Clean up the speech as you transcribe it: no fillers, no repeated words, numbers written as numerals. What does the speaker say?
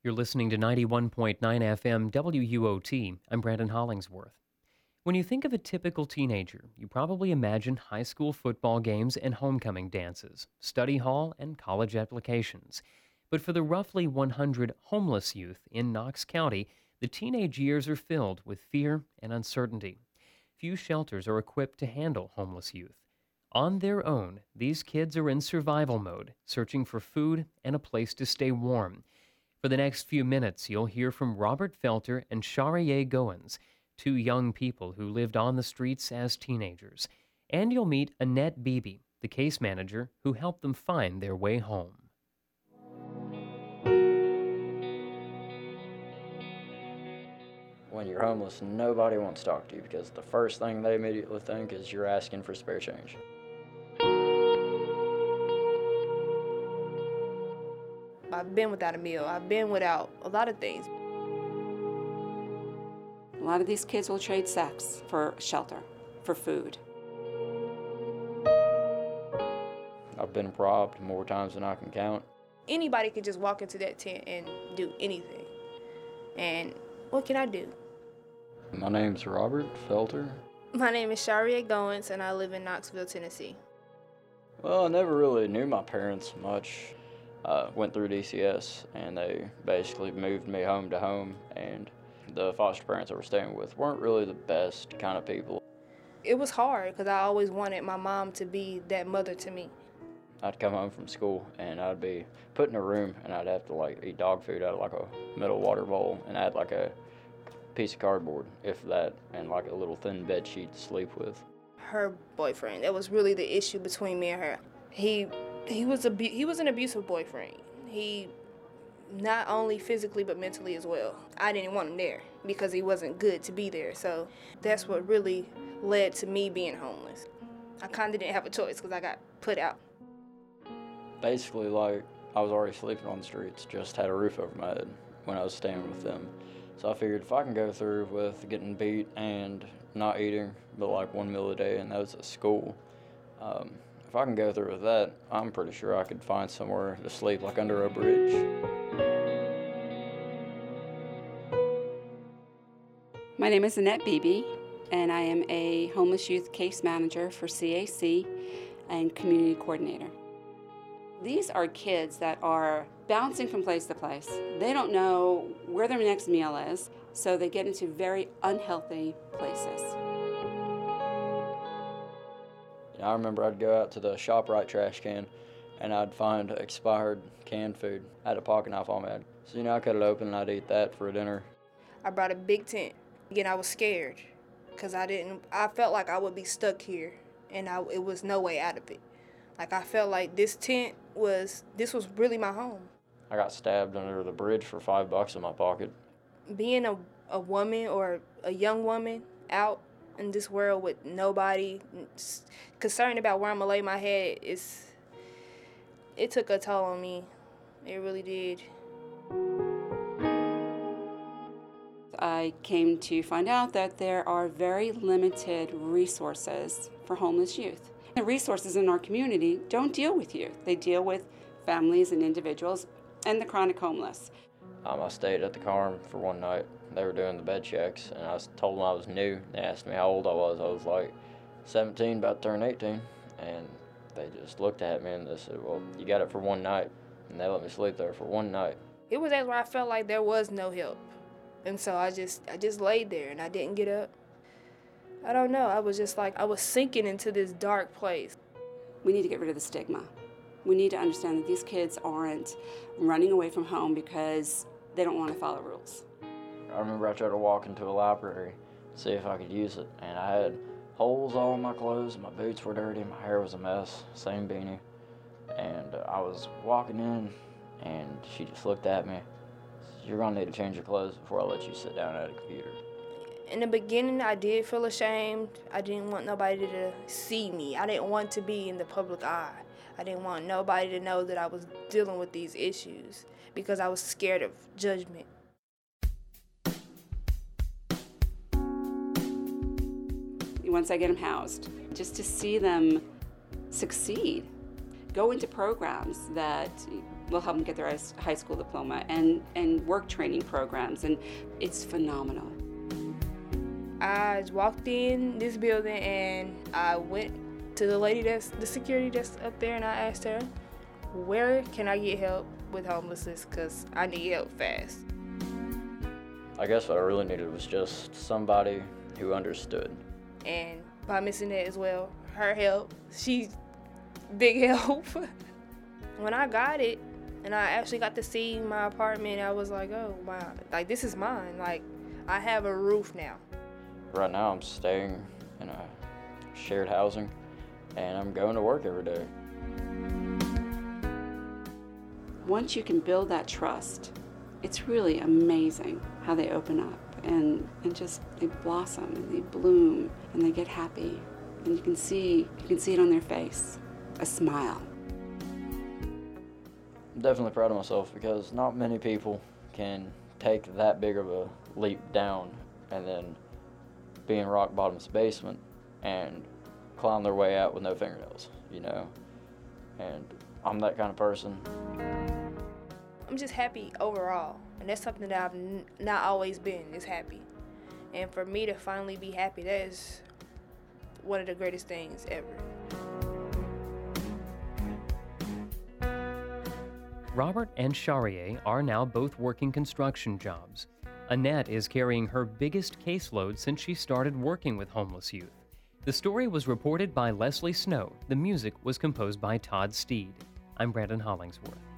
You're listening to 91.9 FM WUOT. I'm Brandon Hollingsworth. When you think of a typical teenager, you probably imagine high school football games and homecoming dances, study hall, and college applications. But for the roughly 100 homeless youth in Knox County, the teenage years are filled with fear and uncertainty. Few shelters are equipped to handle homeless youth. On their own, these kids are in survival mode, searching for food and a place to stay warm. For the next few minutes, you'll hear from Robert Felter and Shariye Goins, two young people who lived on the streets as teenagers. And you'll meet Annette Beebe, the case manager who helped them find their way home. When you're homeless, nobody wants to talk to you because the first thing they immediately think is you're asking for spare change. I've been without a meal. I've been without a lot of things. A lot of these kids will trade sex for shelter, for food. I've been robbed more times than I can count. Anybody could just walk into that tent and do anything. And what can I do? My name's Robert Felter. My name is Shariye Goins, and I live in Knoxville, Tennessee. Well, I never really knew my parents much. Went through DCS, and they basically moved me home to home, and the foster parents I was staying with weren't really the best kind of people. It was hard because I always wanted my mom to be that mother to me. I'd come home from school, and I'd be put in a room, and I'd have to eat dog food out of a metal water bowl, and I had a piece of cardboard, if that, and a little thin bed sheet to sleep with. Her boyfriend, that was really the issue between me and her. He was an abusive boyfriend. He, not only physically but mentally as well. I didn't want him there because he wasn't good to be there. So that's what really led to me being homeless. I kind of didn't have a choice because I got put out. Basically, I was already sleeping on the streets, just had a roof over my head when I was staying with them. So I figured if I can go through with getting beat and not eating but one meal a day, and that was at school, if I can go through with that, I'm pretty sure I could find somewhere to sleep, under a bridge. My name is Annette Beebe, and I am a homeless youth case manager for CAC and community coordinator. These are kids that are bouncing from place to place. They don't know where their next meal is, so they get into very unhealthy places. I remember I'd go out to the ShopRite trash can, and I'd find expired canned food. I had a pocket knife on me. So, I cut it open and I'd eat that for dinner. I brought a big tent. Again, I was scared because I felt like I would be stuck here, and it was no way out of it. I felt like this was really my home. I got stabbed under the bridge for $5 in my pocket. Being a woman or a young woman out in this world with nobody concerned about where I'm gonna lay my head, it took a toll on me. It really did. I came to find out that there are very limited resources for homeless youth. The resources in our community don't deal with youth. They deal with families and individuals and the chronic homeless. I stayed at the Carm for one night. They were doing the bed checks, and I told them I was new. They asked me how old I was. I was 17, about to turn 18, and they just looked at me and they said, well, you got it for one night, and they let me sleep there for one night. It was where I felt like there was no help, and so I just laid there, and I didn't get up. I don't know, I was just I was sinking into this dark place. We need to get rid of the stigma. We need to understand that these kids aren't running away from home because they don't want to follow rules. I remember I tried to walk into a library, see if I could use it, and I had holes all in my clothes, my boots were dirty, my hair was a mess, same beanie. And I was walking in, and she just looked at me. You're gonna need to change your clothes before I let you sit down at a computer. In the beginning, I did feel ashamed. I didn't want nobody to see me. I didn't want to be in the public eye. I didn't want nobody to know that I was dealing with these issues because I was scared of judgment. Once I get them housed, just to see them succeed, go into programs that We'll help them get their high school diploma and work training programs, and it's phenomenal. I walked in this building and I went to the lady the security desk up there, and I asked her, where can I get help with homelessness, because I need help fast. I guess what I really needed was just somebody who understood. And by missing that as well, her help, she's big help. When I got it and I actually got to see my apartment, I was like, oh wow, like this is mine. Like I have a roof now. Right now I'm staying in a shared housing and I'm going to work every day. Once you can build that trust, it's really amazing how they open up and just they blossom and they bloom and they get happy, and you can see it on their face, a smile. I'm definitely proud of myself because not many people can take that big of a leap down and then be in rock bottom's basement and climb their way out with no fingernails, and I'm that kind of person. I'm just happy overall, and that's something that I've not always been, is happy. And for me to finally be happy, that is one of the greatest things ever. Robert and Sharier are now both working construction jobs. Annette is carrying her biggest caseload since she started working with homeless youth. The story was reported by Leslie Snow. The music was composed by Todd Steed. I'm Brandon Hollingsworth.